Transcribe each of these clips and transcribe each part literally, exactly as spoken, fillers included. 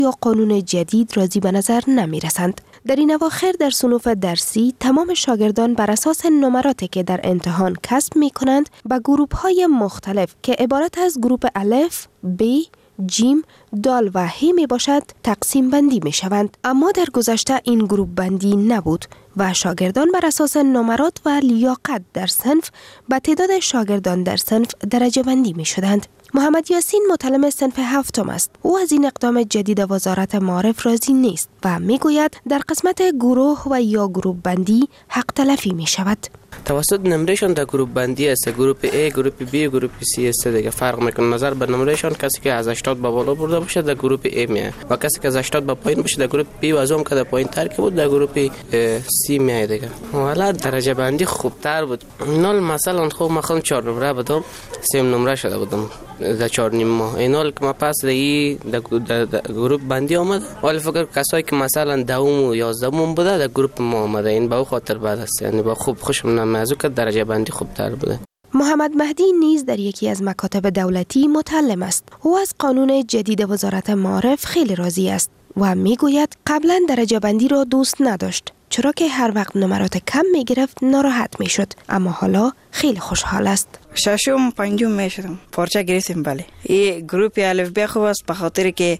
یا قانون جدید راضی به نظر نمی رسند. در این اواخر در صنوف درسی تمام شاگردان بر اساس نمراتی که در امتحان کسب می کنند به گروه های مختلف که عبارت از گروه الف، ب، جیم، دال و ه می باشد تقسیم بندی می شوند. اما در گذشته این گروه بندی نبود و شاگردان بر اساس نمرات و لیاقت در صنف به تعداد شاگردان در صنف درجه بندی می شدند. محمد یاسین متعلم صنف هفتم است. او از این اقدام جدید وزارت معارف راضی نیست و می گوید در قسمت گروه و یا گروه بندی حق تلفی می شود. توسط نمرهشان در گروه بندی است. گروه A، گروه B، گروه C است. دیگه فرق میکنه. نظر به نمرهشان کسی که از هشتاد به بالا برده باشه در گروه A میاد و کسی که از هشتاد به پایین باشه در گروه B و از اون که در پایین تر که بود در گروه C میاد دیگه. حالا درجه بندی خوبتر بود. نال مثلا خب من خودم چهار نمره بودم، سه نمره شده بودم در چهار نیم ماه. اینال که ما پس دی در گروه بندی آمد. ولی فکر کسایی که مثلا دوم و یازدهم بوده در گروه ما آمده. این به خاطر بعد است. یعنی با خوب خوشم نمیاد که درجه بندی خوبتر بوده. محمد مهدی نیز در یکی از مکاتب دولتی متعلم است. او از قانون جدید وزارت معارف خیلی راضی است و میگوید قبلا درجه بندی را دوست نداشت، چرا که هر وقت نمرات کم می گرفت ناراحت می شد، اما حالا خیلی خوشحال است. ششم پنجم می شدم پارچه گرفتیم. بله این گروپ الف ب خوب است به خاطر که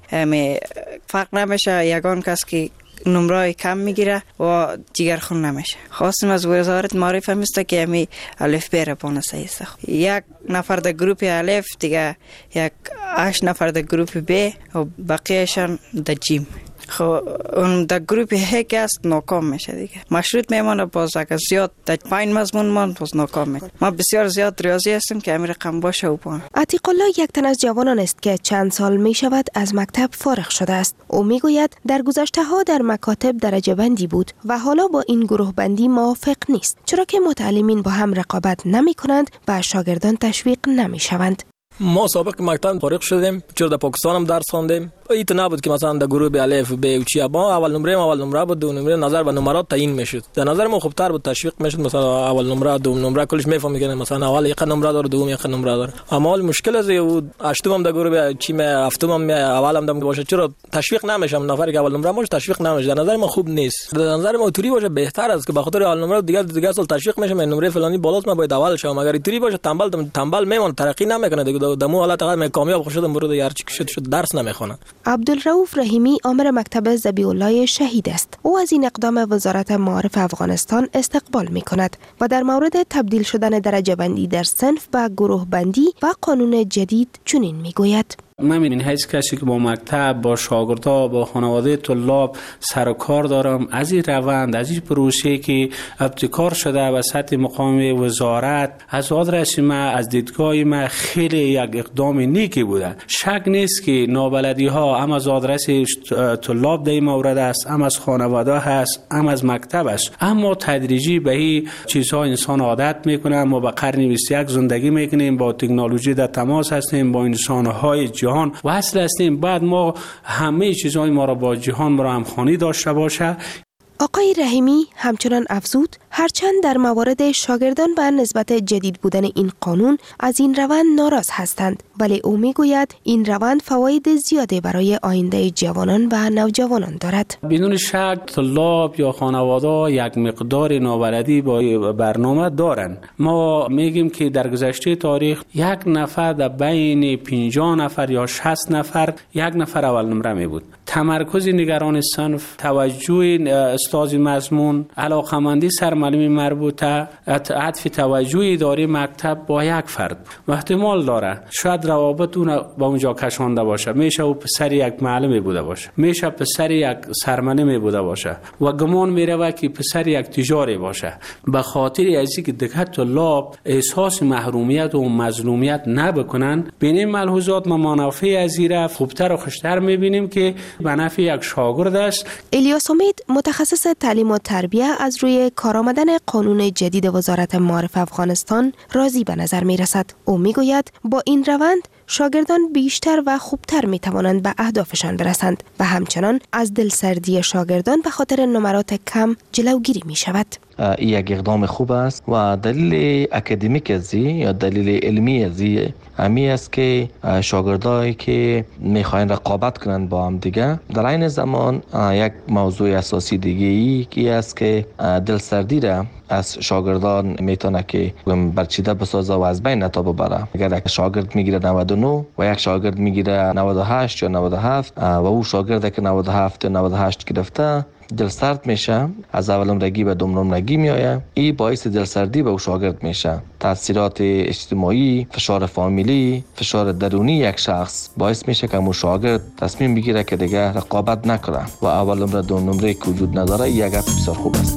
فرق نمیشه یگان کس که نمره کم میگیره و جگرخون نمیشه. خواستیم از وزارت معارف هم است که همی الف ب را بونسه است. یک نفر در گروپ الف دیگه یک هشت نفر در گروپ ب و بقیهشان در جیم. خب اون در گروپ هک است ناکام میشه دیگه. مشروط میمونه باز اگر زیاد در پایین مضمون مان باز ناکام میشه. ما بسیار زیاد ریاضی هستیم که امیر رقم باشه و پایین. عتیق الله یک تن از جوانان است که چند سال می شود از مکتب فارغ شده است. او می گوید در گذشته ها در مکاتب درجه بندی بود و حالا با این گروه بندی موافق نیست، چرا که متعلمین با هم رقابت نمی کنند و شاگردان تشویق نمی شوند. ما سابق مکتب فارغ شدیم، چرا در پاکستان هم درس خواندیم. ایت نبود که مثلا در گروه الف ب و چی با اول نمره اول نمره بود، دو نمره نظر به نمرات تعیین میشد. در نظر ما خوبتر بود، تشویق میشد. مثلا اول نمره دوم نمره کلش میفهمید که مثلا اول یک نمره داره دوم یک نمره داره. اما مشکل از او هشتم هم در گروه چی می هفتم هم اول هم باشه، چرا تشویق نمیشم؟ نفری که اول نمره باشه تشویق نمیشه. در نظر ما خوب نیست. در نظر ما توری باشه بهتر است که به خاطر اول نمره دیگه دیگه سال تشویق میشه. من نمره فلانی بالاست ما باید اول شم. اگر توری باشه تنبل تنبل میمونه، ترقی نمیکنه دیگه. دمو حالت قدر کامیاب شدم برو هر چی شد شد درس نمیخونه. عبدالرؤوف رحیمی آمر مکتب ذبیح الله شهید است. او از این اقدام وزارت معارف افغانستان استقبال می کند و در مورد تبدیل شدن درجه بندی در صنف به گروه بندی و قانون جدید چنین می گوید: من این هیچ کسی که با مکتب، با شاگردها، با خانواده طلاب سر و کار دارم، از این روند، از این پروسه که ابتکار شده و سطح مقام وزارت، از آدرس ما، از دیدگاه ما خیلی یک اقدام نیکی بوده. شک نیست که نابلدی ها هم از آدرس طلاب در این مورد است، هم از خانواده هست، هم از مکتب است. اما تدریجی به این چیزها انسان عادت میکنه. ما به قرن بیست و یک زندگی میکنیم، با تکنولوژی در تماس هستیم، با انسان‌های جهان وصل هستیم. بعد ما همه چیزهای ما را با جهان را همخوانی داشته باشه. آقای رحیمی همچنان افزود هرچند در موارد شاگردان به نسبت جدید بودن این قانون از این روند ناراض هستند، ولی او میگوید این روند فواید زیادی برای آینده جوانان و نوجوانان دارد. بدون شک طلاب یا خانواده یک مقدار نابلدی با برنامه دارن. ما میگیم که در گذشته تاریخ یک نفر در بین پنجاه نفر یا شصت نفر یک نفر اول نمره می بود. تمرکز نگران صنف، توجه استاد مضمون، علاقمندی سرمعلم مربوطه، عطف توجه اداره مکتب با یک فرد و احتمال داره شاید روابط اون با اونجا کشانده باشه. میشه او پسر یک معلم بوده باشه، میشه پسر یک سرمعلم بوده باشه و گمان میره که پسر یک تجاری باشه. به خاطر از اینکه دیگه طلاب احساس محرومیت و مظلومیت نبکنن، بین ملحوظات ما منافع از این خوبتر و خوشتر میبینیم که به نفع یک شاگرد است. الیاس امید متخصص تعلیم و تربیه از روی کار آمدن قانون جدید وزارت معارف افغانستان راضی به نظر می رسد. او می گوید با این روند شاگردان بیشتر و خوبتر می توانند به اهدافشان برسند و همچنان از دلسردی شاگردان به خاطر نمرات کم جلوگیری می شود. این یک اقدام خوب است و دلیل اکادمیک ازی یا دلیل علمی ازی همی است که شاگردایی که میخواین رقابت کنند با هم دیگه، در این زمان یک موضوع اساسی دیگه ای که است که دلسردی را از شاگردان میتونه که برچیده بسازه و از بین نتا ببره. اگر یک شاگرد میگیره نود و نه و یک شاگرد میگیره نود و هشت یا نود و هفت و او شاگرد که نود و هفت یا نود و هشت گرفته دلسرد میشه، از اول نمرگی به دوم نمرگی میآید، این باعث دلسردی به او شاگرد میشه. تاثیرات اجتماعی، فشار فامیلی، فشار درونی یک شخص باعث میشه که او شاگرد تصمیم بگیره که دیگه رقابت نکنه و اول نمره دوم نمره که وجود نداره. این یک بسیار خوب است.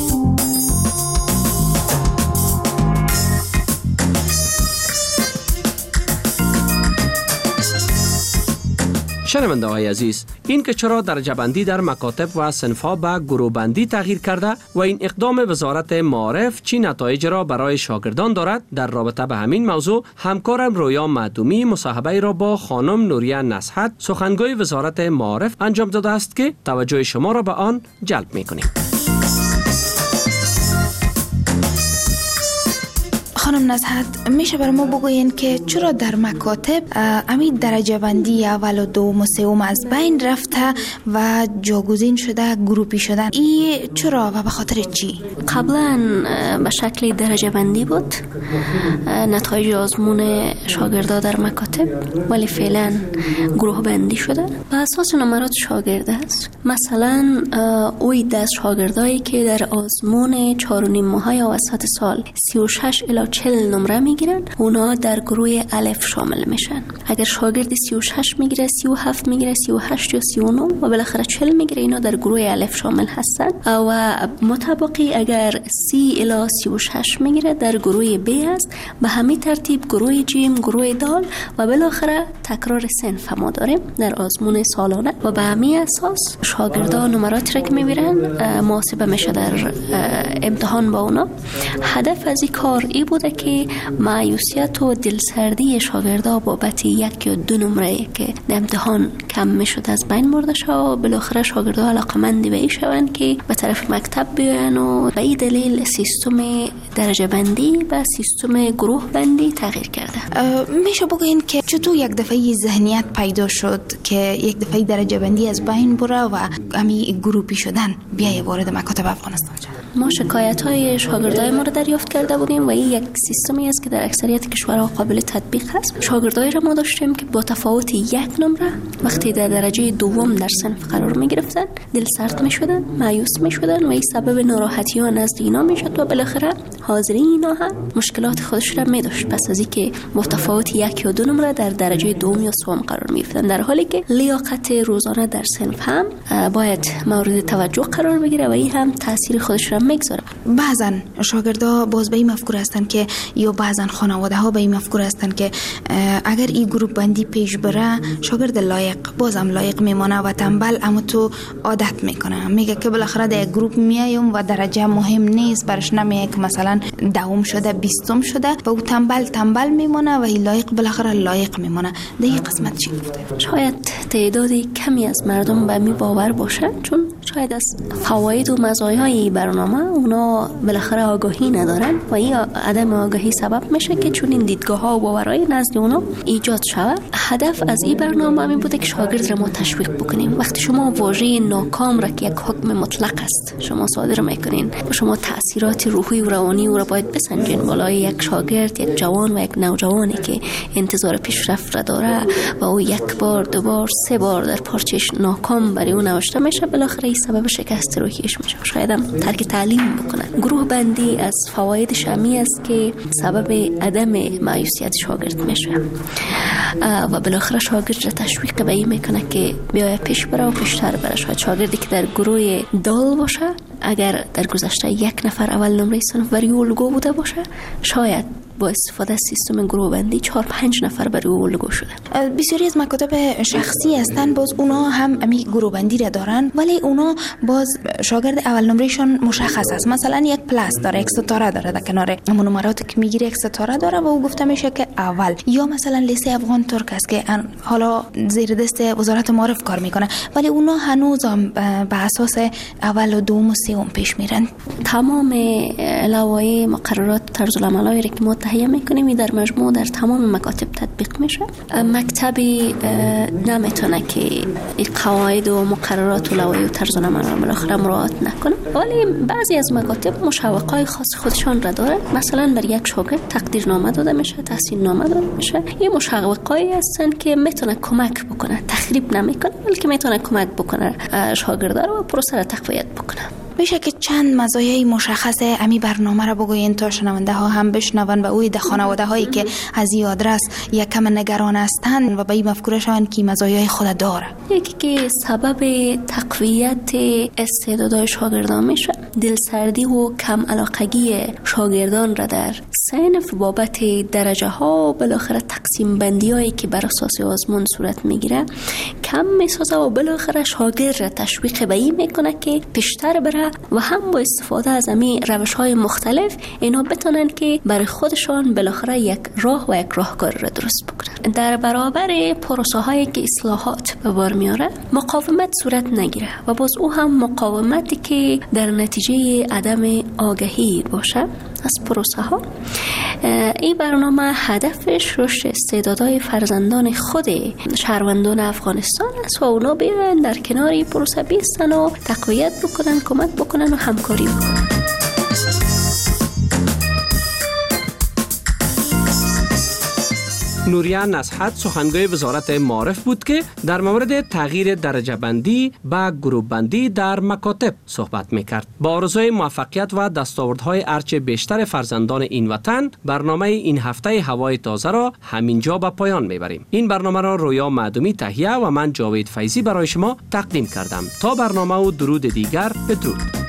شنونده های عزیز، این که چرا درجه بندی در مکاتب و صنف‌ها به گروه بندی تغییر کرده و این اقدام وزارت معارف چی نتایج را برای شاگردان دارد، در رابطه به همین موضوع همکارم رویا معدومی مصاحبه را با خانم نوریه نصحت سخنگوی وزارت معارف انجام داده است که توجه شما را به آن جلب می‌کنیم. خانم نصحت، میشه بر ما بگوین که چرا در مکاتب امید درجه بندی اول و دوم و سوم از بین رفته و جاگزین شده گروپی شدن؟ این چرا و به خاطر چی؟ قبلا به شکل درجه بندی بود نتایج آزمون شاگردا در مکاتب، ولی فعلا گروه بندی شده به اساس نمرات شاگرد است. مثلا اوی دست شاگردایی که در آزمون چهار و نیم ماهه یا وسط سال سی و شش الی چهل نمره میگیرن، اونا در گروه الف شامل میشن. اگر شاگرد سی و شش میگیره، سی و هفت میگیره، سی و هشت یا سی و نه و بالاخره چهل میگیره، اینا در گروه الف شامل هستن. و مطابقی اگر سی الی سی و شش میگیره در گروه ب است. به همین ترتیب گروه جیم، گروه دال و بالاخره تکرار صنف ما داریم در آزمون سالانه و به همین اساس شاگردان نمرات را که میبرن محاسبه میشه در امتحان با اونا. هدف از این کار ای بوده که مایوسیت و دلسردی شاگردا بابت یک یا دو نمره که در امتحان کم میشد از بین برده شد و بالاخره شاگردا علاقمند به این شوند که به طرف مکتب بیاین و به این دلیل سیستم درجه بندی و سیستم گروه بندی تغییر کرده. میشه بگین که چطور یک دفعه ذهنیت پیدا شد که یک دفعه درجه بندی از بین بره و امی گروپی شدن بیای وارد مکاتب افغانستان شد؟ ما شکایت های شاگردای ما رو دریافت کرده بودیم و این یک سیستمی است که در اکثریت کشورها قابل تطبیق هست. شاگردایی را ما داشتیم که با تفاوت یک نمره وقتی در درجه دوم در صنف قرار می گرفتن دل سرد می شدن، مایوس می شدن و این سبب ناراحتی ها نزد اینا می شد و بالاخره حاضرین اینا هم مشکلات خودش را می داشت پس از اینکه با تفاوت یک یا دو نمره در درجه دوم یا سوم قرار می گرفتن، در حالی که لیاقت روزانه در صنف هم باید مورد توجه قرار بگیره و این هم تاثیر خودش را میگذاره. بعضا شاگردا باز به این مفکور هستن که یا بعضا خانواده ها به این مفکور هستن که اگر این گروپ بندی پیش بره شاگرد لایق بازم لایق میمونه و تنبل اما تو عادت میکنه، میگه که بالاخره در گروپ میایم و درجه مهم نیست برش، نمیگه که مثلا دوم شده بیستم شده و او تنبل تنبل میمونه و این لایق بالاخره لایق میمونه. در این قسمت چی گفته؟ شاید تعداد کمی از مردم به می باور باشه، چون شاید از فواید و مزایای برنامه اونا بالاخره آگاهی ندارن و این عدم آگاهی سبب میشه که چون این دیدگاه ها و باورهای نزد اونا ایجاد شود. هدف از این برنامه می بوده که شاگرد را ما تشویق بکنیم. وقتی شما واژه ناکام را که یک حکم مطلق است شما صادر میکنین و شما تاثیرات روحی و روانی او را باید بسنجین بالای یک شاگرد، یک جوان و یک نوجوانی که انتظار پیشرفت را داره و او یک بار دو بار سه بار در پارچش ناکام برای اون نوشته میشه، بالاخره این سبب شکست روحیش میشه، شاید هم ترک تعلیم بکنه. گروه بندی از فواید شمی است که سبب عدم مایوسیت شاگرد میشه و بالاخره شاگرد را تشویق به این میکنه که بیاید پیش بره و پیشتر بره. شاید شاگردی که در گروه دال باشه اگر در گذشته یک نفر اول نمره صنف بری الگو بوده باشه، شاید با استفاده از سیستم گروه بندی چهار پنج نفر برای او الگو شده. بسیاری از مکاتب شخصی هستن، باز اونا هم امی گروه بندی را دارن، ولی اونا باز شاگرد اول نمرهشون مشخص است. مثلا یک پلاس داره، یک ستاره داره در کنار همون نمرات که میگیره، یک ستاره داره و او گفته میشه که اول. یا مثلا لیسه افغان ترک است که حالا زیر دست وزارت معارف کار میکنه، ولی اونا هنوز به اساس اول و دوم و سوم پیش میرن. تمام لوایح مقررات طرز العملایی که ما تهیه میکنیم در مجموع در تمام مکاتب تطبیق میشه. مکتبی نمیتونه که این قواعد و مقررات و لوایح و طرز العمل بالاخره مراعات نکنه، ولی بعضی از مکاتب مشوقای خاص خودشان را داره. مثلا بر یک شاگرد تقدیرنامه داده میشه، تحسین نامه داده میشه. این مشوقایی هستن که میتونه کمک بکنه، تخریب نمیکنه، بلکه میتونه کمک بکنه شاگردا رو پروسه را تقویت بکنه. میشه که چند مزایای مشخص امی برنامه را بگوین تا شنونده ها هم بشنون و اوی ده خانواده هایی که از این آدرس یک کم نگران هستند و به این مفکوره شوند که مزایای خود داره. یکی که سبب تقویت استعدادهای شاگردان میشه، دلسردی و کم علاقگی شاگردان را در صنف بابت درجه ها و بالاخره تقسیم بندی هایی که بر اساس آزمون صورت میگیره کم میسازه و بالاخره شاگرد را تشویق به این میکنه که پیشتر بره و هم با استفاده از امی روش های مختلف اینا بتونن که برای خودشان بالاخره یک راه و یک راهکار را درست بکنن. در برابر پروسه هایی که اصلاحات به بار میاره مقاومت صورت نگیره و باز او هم مقاومتی که در نتیجه عدم آگاهی باشه از پروسه ها. این برنامه هدفش رشد استعدادهای فرزندان خود شهروندان افغانستان است و اونا بیان در کنار این پروسه بیستن و تقویت بکنن، کمک بکنن و همکاری بکنن. نوریه نصحت سخنگوی وزارت معارف بود که در مورد تغییر درجه بندی به گروه بندی در مکاتب صحبت میکرد. با آرزوی موفقیت و دستاوردهای ارچه بیشتر فرزندان این وطن، برنامه این هفته هوای تازه را همینجا به پایان میبریم. این برنامه را رویا معدومی تهیه و من جاوید فیضی برای شما تقدیم کردم. تا برنامه و درود دیگر، بدرود.